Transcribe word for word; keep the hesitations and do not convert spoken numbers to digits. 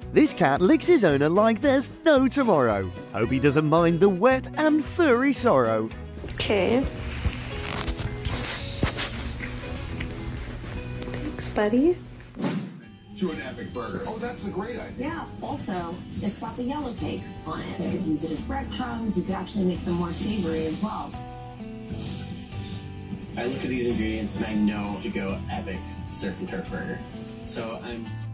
This cat licks his owner like there's no tomorrow. Hope he doesn't mind the wet and furry sorrow. Okay. Thanks, buddy. To an epic burger. Oh, that's a great idea. Yeah, also, it's got the yellow cake on it. You could use it as breadcrumbs. You could actually make them more savory as well. I look at these ingredients and I know to go epic surf and turf burger. So I'm